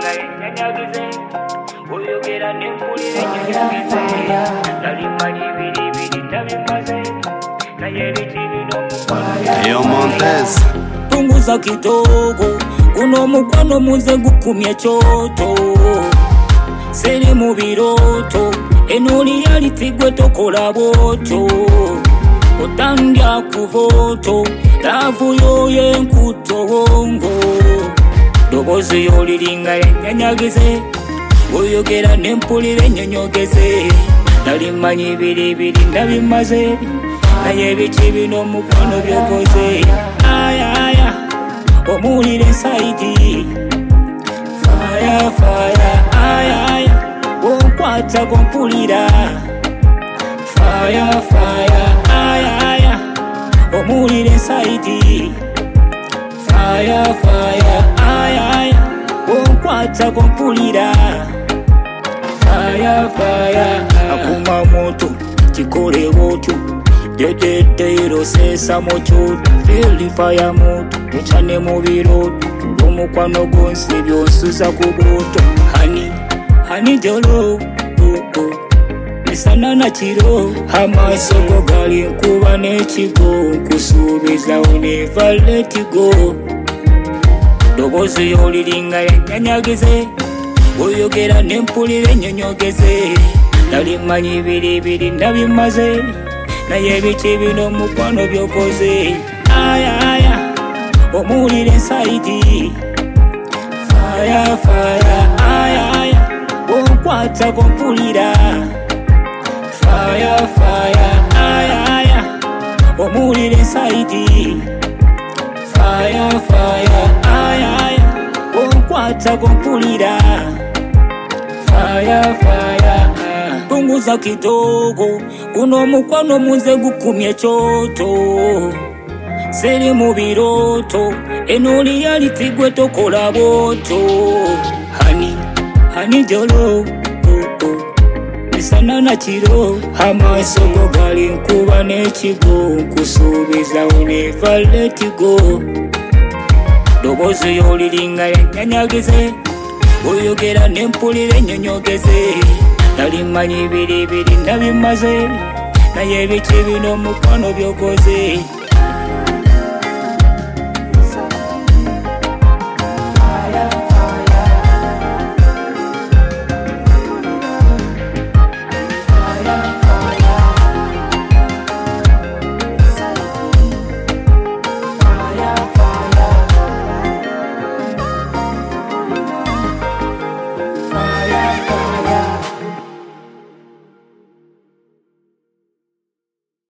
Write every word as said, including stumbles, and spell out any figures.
nyanyagize oyogera nempulire nyanyagize nalimanya ibiri biri nabimaze naye biti bino Yo Montez punguza kidogo kuno mukwano muze gukumye choto seri mu biroto enoli yalitigwe tokola boto otandya kuvoto lavu yoye nkutobongo dobozi yoliringa nyanyagize oyogera nempulire nyonyogeze nalimanya ibiri biri nabimaze naye biti bino mukwano byokoze aya aya omulire inside fire fire aya aya onkwata kompulira fire fire aya aya omulire inside fire fire aya aya onkwata kompulira fire fire akuma moto chikole botyo dededero sesa mocho feel fire moto echane mu biroto omukwano gonse byonsuza ku buto hani hani jolo oh, oh. Misana na chiro amaso go gali nkuba n'ekigo nkusuubiza never let it go dobozi yoliringa nyanyagize oyogera nempulire nyonyogeze nalimanya ibiri biri nabimaze naye biti bino mukwano byokoze aya aya omulire inside fire fire aya aya onkwata kompulira fire fire aya aya omulire inside fire fire aya aya onkwata kompulira fire fire punguza kidogo kuno mukwano muze gukumye choto seri mu biroto enoli yalitigwe tokola boto hani hani jolo oh, oh. Misana na chiro amaso go gali nkuba n'ekigo nkusuubiza never let it go dobozi yoliringa nyanyagize oyogera nempulire nyonyogeze nalimanya ibiri biri nabimaze naye biti bino mukwano byokoze